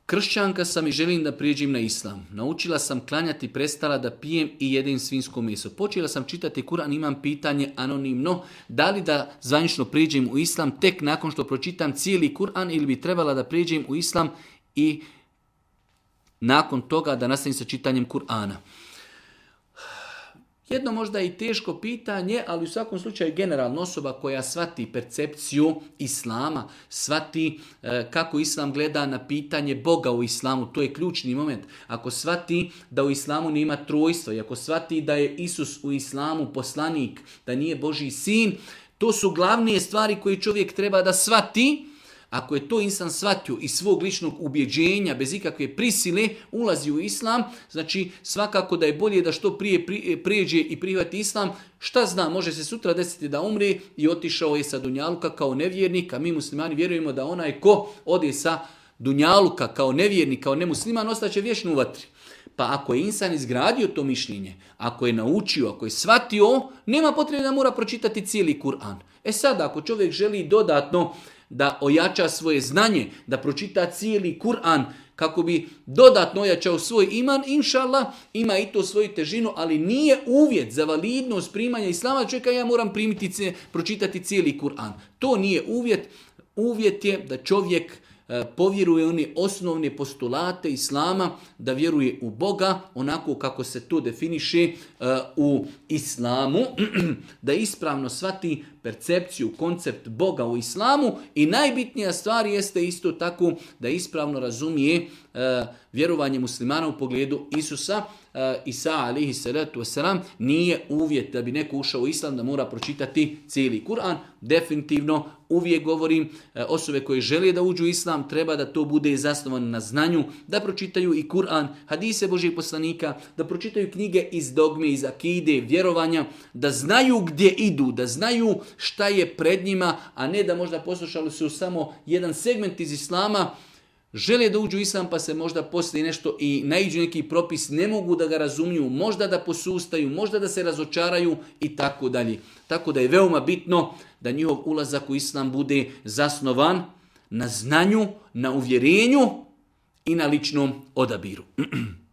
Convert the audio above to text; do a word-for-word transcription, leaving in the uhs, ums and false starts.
Kršćanka sam i želim da prijeđem na islam. Naučila sam klanjati, prestala da pijem i jedem svinjsko meso. Počela sam čitati Kur'an, imam pitanje anonimno. Da li da zvanično prijeđem u islam tek nakon što pročitam cijeli Kur'an ili bi trebala da prijeđem u islam i nakon toga da nastavim sa čitanjem Kur'ana? Jedno možda i teško pitanje, ali u svakom slučaju generalno osoba koja shvati percepciju islama, shvati e, kako islam gleda na pitanje Boga u islamu, to je ključni moment. Ako shvati da u islamu nema trojstva i ako shvati da je Isus u islamu poslanik, da nije Božji sin, to su glavnije stvari koje čovjek treba da shvati. Ako je to insan shvatio iz svog ličnog ubjeđenja, bez ikakve prisile, ulazi u islam, znači svakako da je bolje da što prije prijeđe i prihvati islam. Šta zna, može se sutra desiti da umre i otišao je sa dunjaluka kao nevjernik, a mi muslimani vjerujemo da onaj ko ode sa dunjaluka kao nevjernik, kao nemusliman, ostaće vječno u vatri. Pa ako je insan izgradio to mišljenje, ako je naučio, ako je shvatio, nema potrebe da mora pročitati cijeli Kur'an. E sad, ako čovjek želi dodatno da ojača svoje znanje, da pročita cijeli Kur'an kako bi dodatno ojačao svoj iman, inša Allah, ima i to svoju težinu, ali nije uvjet za validnost primanja islama. Čekaj, ja moram primiti, pročitati cijeli Kur'an. To nije uvjet. Uvjet je da čovjek povjeruje one osnovne postulate islama, da vjeruje u Boga, onako kako se to definiše u islamu, da ispravno shvati percepciju, koncept Boga u islamu i najbitnija stvar jeste isto tako da ispravno razumije vjerovanje muslimana u pogledu Isusa. Isa alihi salatu wasalam nije uvjet da bi neko ušao u islam da mora pročitati cijeli Kur'an. Definitivno uvijek govorim, osobe koje žele da uđu u islam treba da to bude zasnovano na znanju, da pročitaju i Kur'an, hadise Božih poslanika, da pročitaju knjige iz dogme, iz akide, vjerovanja, da znaju gdje idu, da znaju šta je pred njima, a ne da možda poslušali su samo jedan segment iz islama, žele da uđu u islam pa se možda poslije nešto i naiđu neki propis, ne mogu da ga razumiju, možda da posustaju, možda da se razočaraju i tako dalje. Tako da je veoma bitno da njihov ulazak u islam bude zasnovan na znanju, na uvjerenju i na ličnom odabiru.